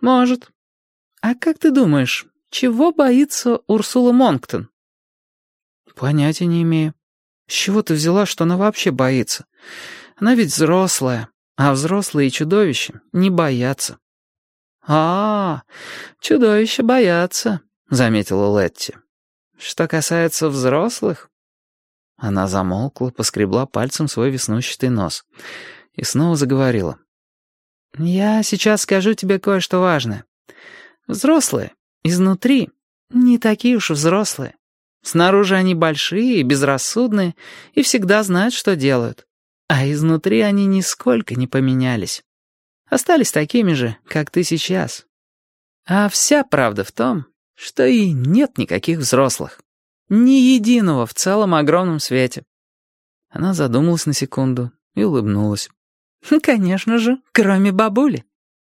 Может. А как ты думаешь, чего боится Урсула Монктон? Понятия не имею. С чего ты взяла, что она вообще боится? Она ведь взрослая, а взрослые чудовища не боятся. Чудовища боятся, заметила Летти. Что касается взрослых... Она замолкла, поскребла пальцем свой веснущатый нос и снова заговорила. «Я сейчас скажу тебе кое-что важное. Взрослые изнутри не такие уж взрослые. Снаружи они большие и безрассудные и всегда знают, что делают. А изнутри они нисколько не поменялись. Остались такими же, как ты сейчас. А вся правда в том, что и нет никаких взрослых. Ни единого в целом огромном свете». Она задумалась на секунду и улыбнулась. «Конечно же, кроме бабули».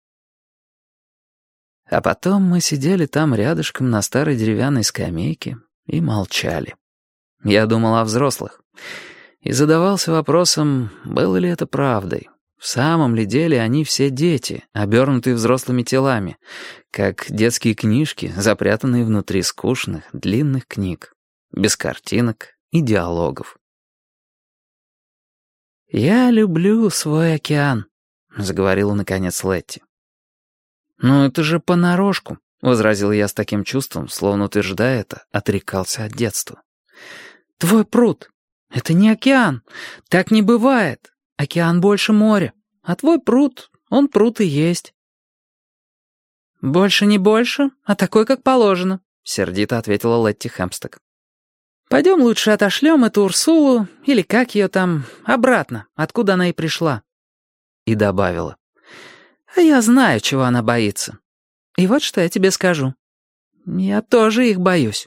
А потом мы сидели там рядышком на старой деревянной скамейке и молчали. Я думал о взрослых и задавался вопросом, было ли это правдой. В самом ли деле они все дети, обернутые взрослыми телами, как детские книжки, запрятанные внутри скучных, длинных книг, без картинок и диалогов. «Я люблю свой океан», — заговорила наконец Летти. «Ну это же понарошку», — возразил я с таким чувством, словно утверждая это, отрекался от детства. «Твой пруд — это не океан, так не бывает. Океан больше моря, а твой пруд, он пруд и есть». «Больше не больше, а такой, как положено», — сердито ответила Летти Хэмпстед. «Пойдем лучше отошлем эту Урсулу, или как ее там, обратно, откуда она и пришла». И добавила. «А я знаю, чего она боится. И вот что я тебе скажу. Я тоже их боюсь».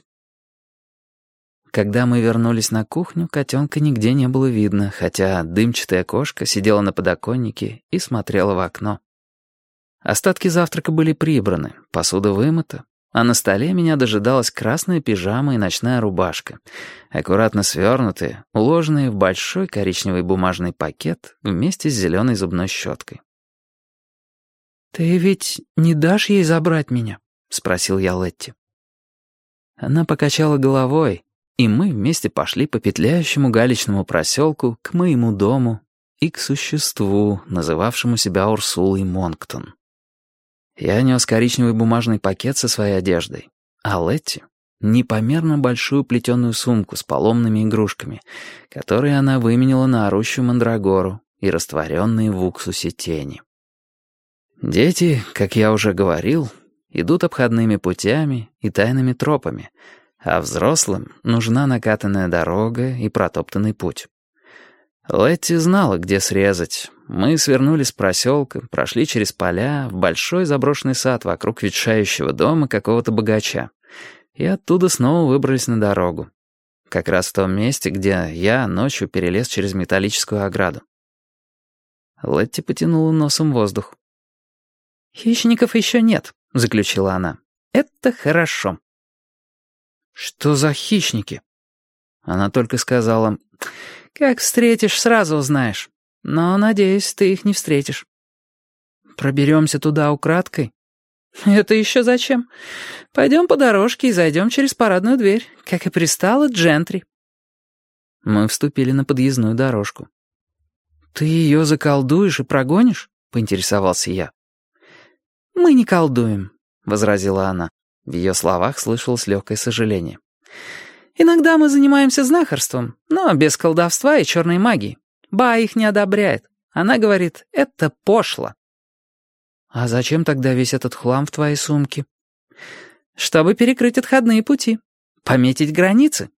Когда мы вернулись на кухню, котенка нигде не было видно, хотя дымчатая кошка сидела на подоконнике и смотрела в окно. Остатки завтрака были прибраны, посуда вымыта, а на столе меня дожидалась красная пижама и ночная рубашка, аккуратно свернутые, уложенные в большой коричневый бумажный пакет вместе с зеленой зубной щеткой. «Ты ведь не дашь ей забрать меня?» — спросил я Летти. Она покачала головой, и мы вместе пошли по петляющему галечному проселку к моему дому и к существу, называвшему себя Урсулой Монктон. Я нес коричневый бумажный пакет со своей одеждой, а Летти — непомерно большую плетеную сумку с поломными игрушками, которые она выменила на орущую мандрагору и растворенные в уксусе тени. Дети, как я уже говорил, идут обходными путями и тайными тропами, а взрослым нужна накатанная дорога и протоптанный путь. Летти знала, где срезать. Мы свернули с проселка, прошли через поля в большой заброшенный сад вокруг ветшающего дома какого-то богача, и оттуда снова выбрались на дорогу. Как раз в том месте, где я ночью перелез через металлическую ограду. Летти потянула носом воздух. «Хищников еще нет», — заключила она. «Это хорошо». «Что за хищники?» Она только сказала: «Как встретишь, сразу узнаешь. Но, надеюсь, ты их не встретишь». «Проберемся туда украдкой?» «Это еще зачем? Пойдем по дорожке и зайдем через парадную дверь, как и пристало джентри». Мы вступили на подъездную дорожку. «Ты ее заколдуешь и прогонишь?» — поинтересовался я. «Мы не колдуем», — возразила она. В ее словах слышалось легкое сожаление. «Иногда мы занимаемся знахарством, но без колдовства и черной магии. Ба их не одобряет. Она говорит, это пошло». «А зачем тогда весь этот хлам в твоей сумке?» «Чтобы перекрыть отходные пути, пометить границы».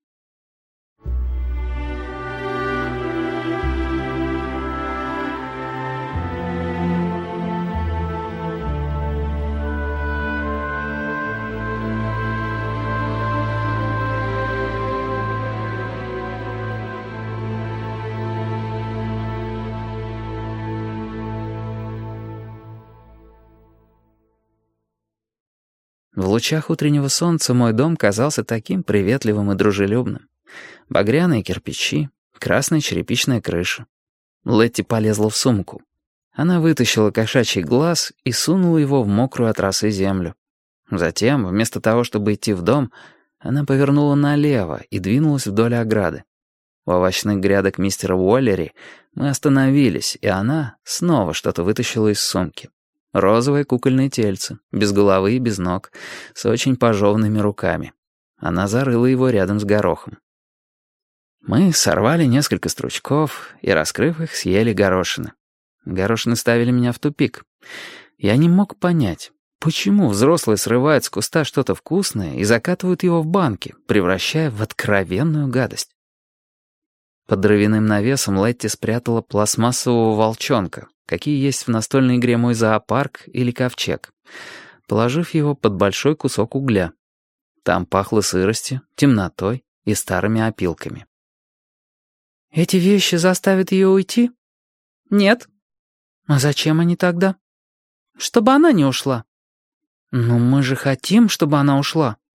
В лучах утреннего солнца мой дом казался таким приветливым и дружелюбным. Багряные кирпичи, красная черепичная крыша. Летти полезла в сумку. Она вытащила кошачий глаз и сунула его в мокрую от росы землю. Затем, вместо того, чтобы идти в дом, она повернула налево и двинулась вдоль ограды. У овощных грядок мистера Уоллери мы остановились, и она снова что-то вытащила из сумки. Розовое кукольное тельце, без головы и без ног, с очень пожеванными руками. Она зарыла его рядом с горохом. Мы сорвали несколько стручков и, раскрыв их, съели горошины. Горошины ставили меня в тупик. Я не мог понять, почему взрослые срывают с куста что-то вкусное и закатывают его в банки, превращая в откровенную гадость. Под дровяным навесом Летти спрятала пластмассового волчонка, какие есть в настольной игре «Мой зоопарк» или «Ковчег», положив его под большой кусок угля. Там пахло сыростью, темнотой и старыми опилками. «Эти вещи заставят ее уйти?» «Нет». «А зачем они тогда?» «Чтобы она не ушла». «Но мы же хотим, чтобы она ушла».